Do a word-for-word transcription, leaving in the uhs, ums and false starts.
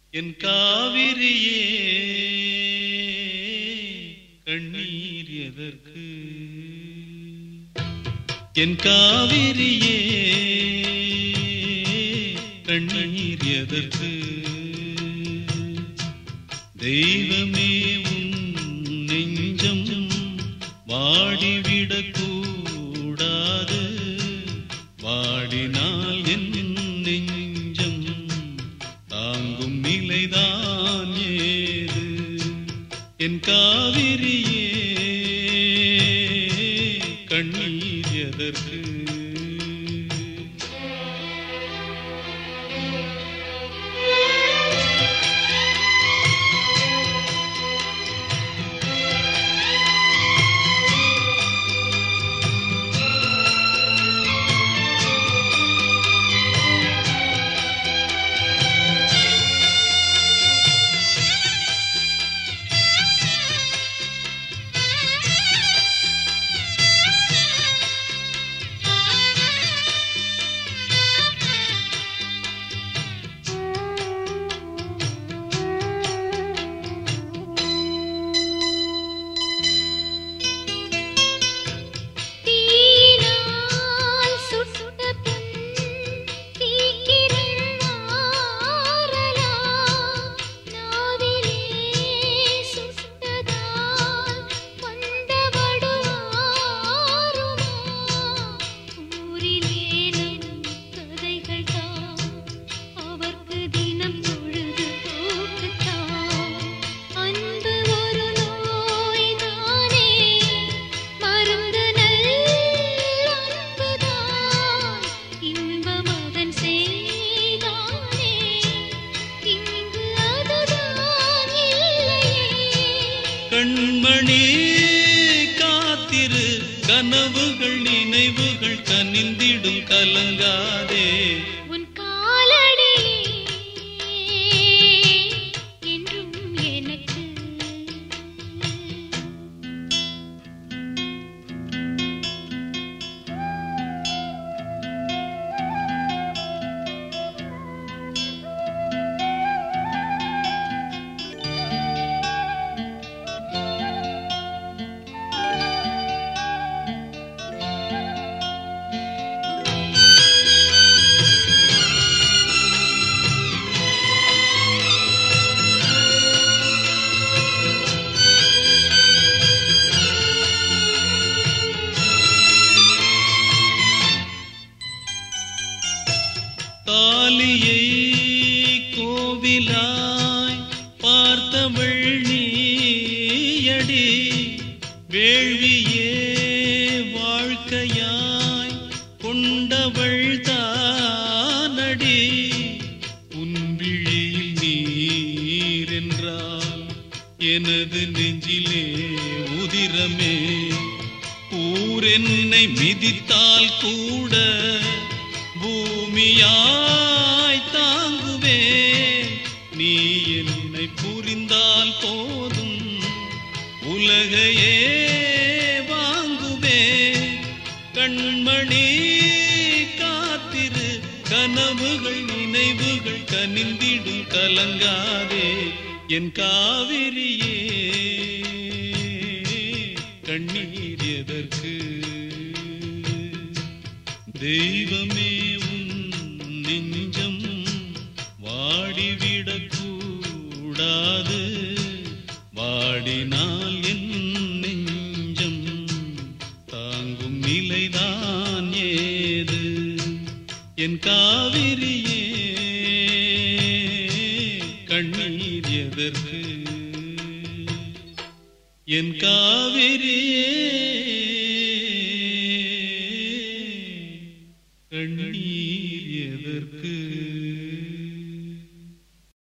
என் காவிரியே கண்ணீர் எதற்கு என் காவிரியே கண்ணீர் எதற்கு தெய்வமே உன் நெஞ்சம் வாடிவிடக் கூடாது வாடினால் என் நெஞ்சம் தாங்கும் நிலைதான் ஏது என் காவிரியே கண்ணீர் எதற்கு கண்மணி காத்திரு கனவுகள் நினைவுகள் கனிந்திடும் கலங்காதே உன் காலடி என்றும் எனக்கு தாலியை கோவிலாய் பார்த்தவள் நீயடி வேள்வியே வாழ்க்கையாய் கொண்டவள் தானடி உன் விழியில் நீர் என்றால் எனது நெஞ்சிலே உதிரமே ஊரென்னை மிதித்தால் கூட பூமியாய் தாங்குவே நீ என்னை புரிந்தால் போதும் உலகையே வாங்குவே கண்மணி காத்திரு கனவுகள் நினைவுகள் கனிந்திடும் கலங்காதே என் காவிரியே கண்ணீர் எதற்கு தெய்வமே உன் நெஞ்சம் வாடிவிடக் கூடாது வாடினால் என் நெஞ்சம் தாங்கும் நிலைதான் ஏது என் காவிரியே கண்ணீர் எதற்கு என் காவிரியே